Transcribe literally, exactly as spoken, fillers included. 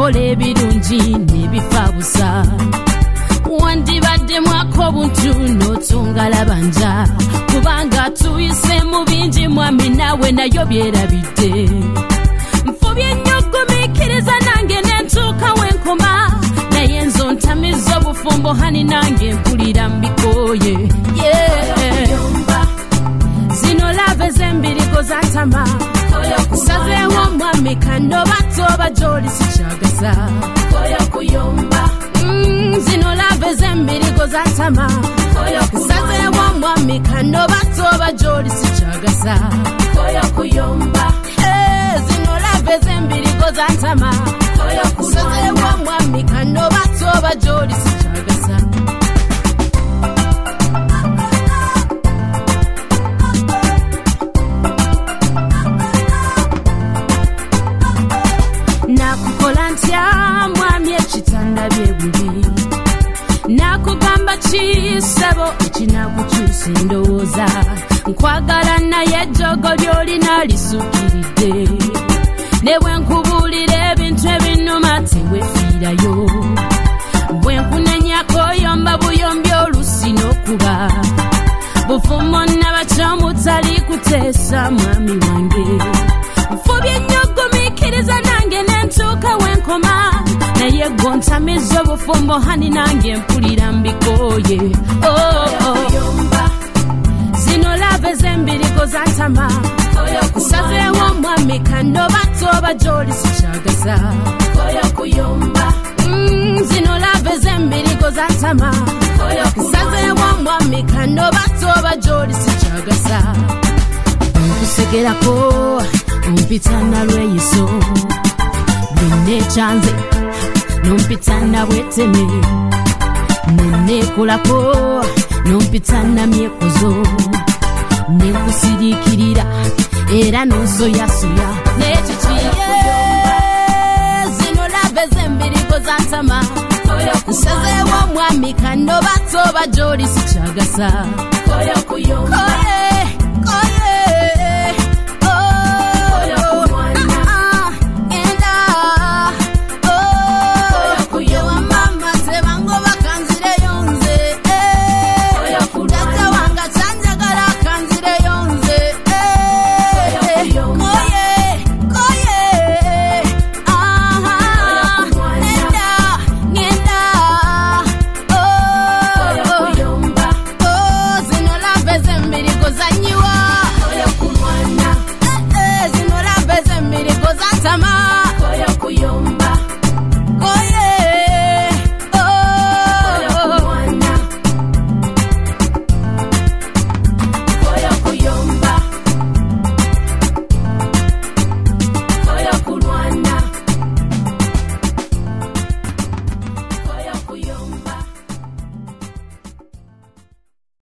okola ebirungi n'ebifabusa wandibadde mwako buntu n'otunga labanja kubanga tuyise mu bingi mwami nawe nayo byerabidde nfubye nnyo gumiikiriza nange nentuuka wenkoma naye nzo ntamiza obufumbo hani nange mpulira mbikoye zino lave z'embirigo zantama sazeewo mwami kano batoba gy'oli sikyagasa Mm, zino lave z'embirigo zantama sazeewo mwami kano batoba gy'oli sikyagasa Eh, zino lave z'embirigo zantama sazeewo mwami kano batoba gy'oli sikyagasa nakukola ntya mwami ekitanda byebuli nakugamba kisabo ekinakukyusa endowooza nkwagala naye ejjogo ly'olina lisukiridde ne bwe nkubuulira ebintu ebinuma tewefiirayo bwe nkunenyako yomba buyombi olusi n'okuba bufumo nabakyomu kuteesa mwami wange nfubye nnyo gumiikiriza nange nentuuka wenkoma naye gontamiza obufumbo hani nange mpulira mbikoye oh, oh. zino lave z'embirigo zantama sazeewo mwami kano batoba gy'oli sikyagasa mm, zino lave z'embirigo zantama sazeewo mwami kano batoba gy'oli sikyagasa nkusegerako ompitana lweyiso bwenekyanze nompitana bweteme nenekolako nompitana myekozo nenkusiriikirira era nonsoyasoya nekikiye zino lave z'embirigo zantama nsazeewo mwami kano batoba gy'oli sikyagasa koye